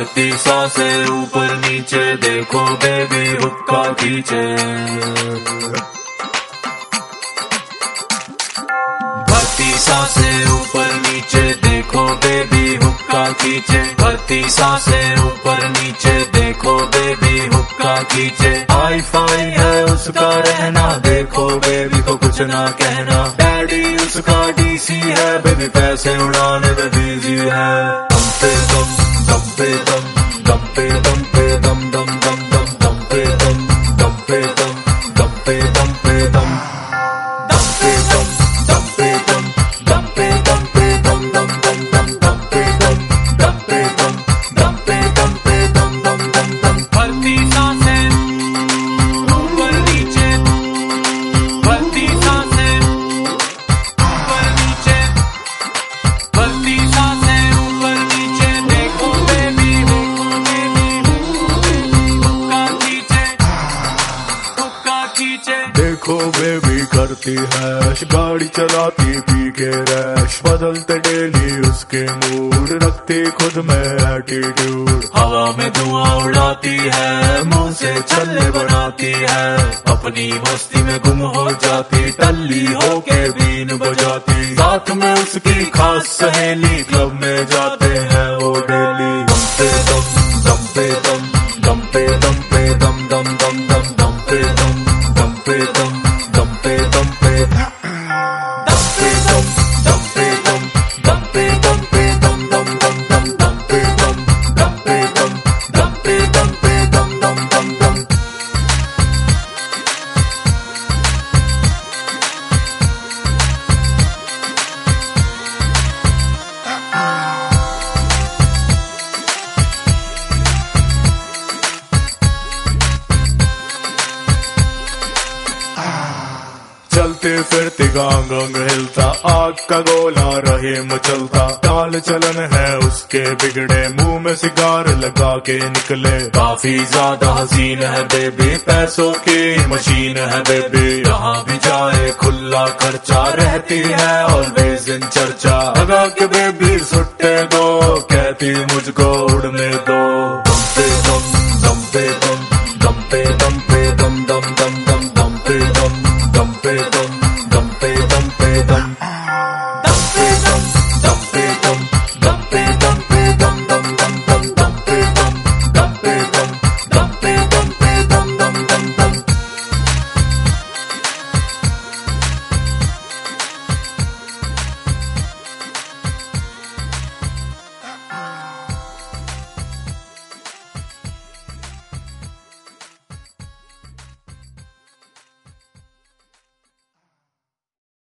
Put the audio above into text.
भरती सांसें ऊपर नीचे, देखो बेबी हुक्का खींचे। भरती सांसें ऊपर नीचे, देखो बेबी हुक्का खींचे। भरती सांसें ऊपर नीचे, देखो बेबी हुक्का खींचे। हाई फाई है उसका रहना, देखो बेबी को कुछ ना कहना। डैडी उसका डीसी है, बेबी पैसे उड़ाने में बिजी है। दम पे दम, दम पे दम, दम पे दम पे दम, दम दम दम, दम पे दम, दम पे दम, दम पे दम पे दम, दम पे दम, दम पे दम, दम पे दम पे दम, दम दम दम, दम पे दम, दम पे दम, दम पे दम पे दम, दम दम दम। भरती सांसें ऊपर नीचे, भरती सांसें ऊपर नीचे, भरती सांसें ऊपर नीचे, देखो बेबी हुक्का खींचे, हुक्का खींचे। देखो बेबी करती हैश, गाड़ी चलाती पी के रैश। बदलते डेली उसके मूड, रखती खुद में एटीट्यूड। हवा में धुआं उड़ाती है, मुंह से छल्ले बनाती है। अपनी मस्ती में गुम हो जाती, टल्ली होके बीन बजाती। साथ में उसकी खास सहेली, क्लब में जाते हैं वो डेली। दम पे दम, दम पे दम, दम पे दम पे दम, दम दम दम, दम पे दम, दम पे दम, दम पे दम पे, दम पे दम, दम पे दम, दम पे दम पे दम, दम दम दम, दम पे दम, दम पे दम, दम पे दम पे दम, दम दम दम। चलते फिरते गांग अंग हिलता, आग का गोला रहे मचलता। चाल चलन है उसके बिगड़े, मुंह में सिगार लगा के निकले। काफी ज्यादा हसीन है बेबी, पैसों की मशीन है बेबी। जहाँ भी जाए खुला खर्चा, रहती है ऑलवेज इन चर्चा। लगा के बेबी सुट्टे दो, कहती मुझको उड़ने दो। दम पे दम, दम पे दम, दम पे दम पे दम, दम दम दम, दम पे दम, दम पे दम, दम पे दम पे दम।